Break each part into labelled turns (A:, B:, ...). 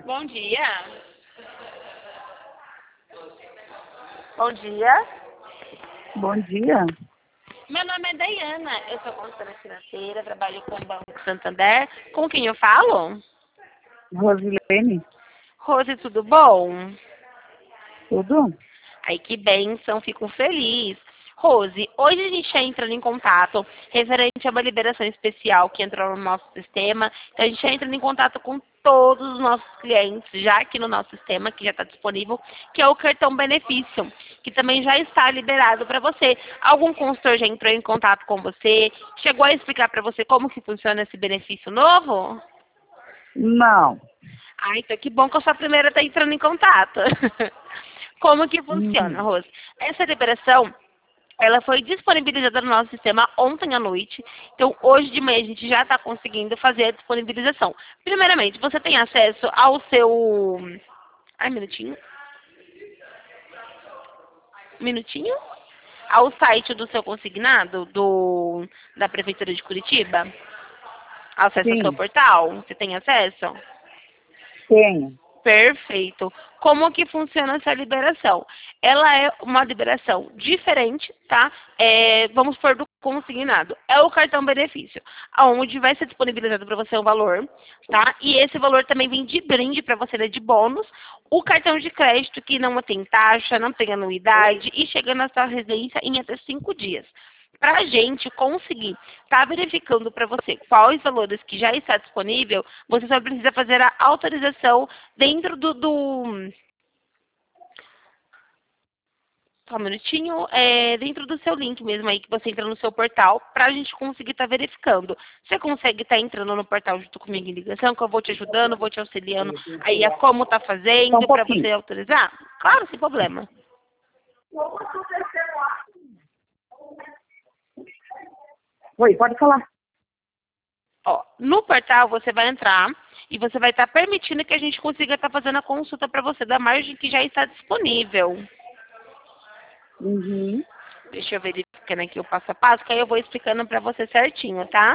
A: Bom dia. Bom dia.
B: Bom dia.
A: Meu nome é Dayana. Eu sou consultora financeira, trabalho com o Banco Santander. Com quem eu falo?
B: Rosilene,
A: Rose, tudo bom?
B: tudo?
A: Ai, que bênção, fico feliz. Rose, hoje a gente está entrando em contato referente a uma liberação especial que entrou no nosso sistema. Então, a gente está entrando em contato com todos os nossos clientes, já aqui no nosso sistema, que já está disponível, que é o cartão benefício, que também já está liberado para você. Algum consultor já entrou em contato com você? Chegou a explicar para você como que funciona esse benefício novo?
B: Não.
A: Ah, então que bom que a sua primeira está entrando em contato. Como que funciona,
B: Uhum.
A: Rose? Essa liberação, ela foi disponibilizada no nosso sistema ontem à noite. Então, hoje de manhã a gente já está conseguindo fazer a disponibilização. Primeiramente, você tem acesso ao seu... Ai, minutinho. Minutinho. Ao site do seu consignado, da Prefeitura de Curitiba? Acesso ao seu
B: Sim,
A: portal? Você tem acesso?
B: tenho.
A: Perfeito. Como que funciona essa liberação? Ela é uma liberação diferente, tá? Vamos pôr do consignado. É o cartão benefício, onde vai ser disponibilizado para você um valor, tá? E esse valor também vem de brinde para você, né, de bônus. O cartão de crédito que não tem taxa, não tem anuidade e chega na sua residência em até 5 dias. Para a gente conseguir estar verificando para você quais valores que já está disponível, você só precisa fazer a autorização dentro só um minutinho, dentro do seu link mesmo aí que você entra no seu portal, para a gente conseguir estar verificando. Você consegue estar entrando no portal junto comigo em ligação, que eu vou te ajudando, vou te auxiliando aí a como tá
B: Só um
A: fazendo, para você
B: pouquinho.
A: autorizar? Claro, sem problema.
B: Oi, pode falar.
A: Ó, no portal você vai entrar e você vai estar permitindo que a gente consiga estar fazendo a consulta para você da margem que já está disponível.
B: Uhum.
A: Deixa eu verificar aqui o passo a passo, que aí eu vou explicando para você certinho, tá?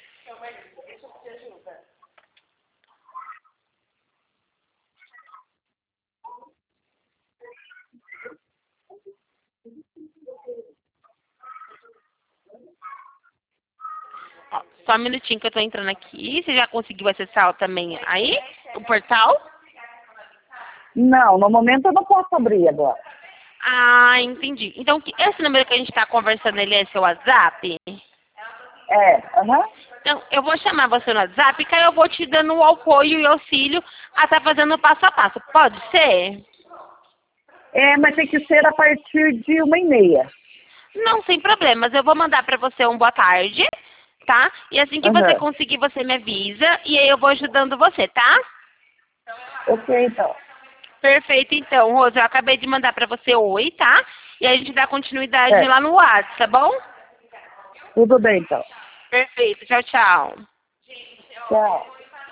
A: Ó, só um minutinho que eu tô entrando aqui. Você já conseguiu acessar também aí o portal?
B: Não, no momento eu não posso abrir agora.
A: Ah, entendi. Então, esse número que a gente está conversando, ele é seu WhatsApp?
B: É, aham.
A: Então, eu vou chamar você no WhatsApp, que aí eu vou te dando o apoio e auxílio a estar fazendo o passo a passo. Pode ser?
B: É, mas tem que ser a partir de 1h30.
A: Não, sem problemas. Eu vou mandar para você um boa tarde, tá? E assim que você
B: Aham.
A: conseguir, você me avisa e aí eu vou ajudando você, tá?
B: Ok, então.
A: Perfeito, então, Rosa. Eu acabei de mandar para você oi, tá? E aí a gente dá continuidade
B: É,
A: lá no WhatsApp, tá bom?
B: tudo bem, então.
A: Perfeito. Tchau, tchau.
B: Tchau.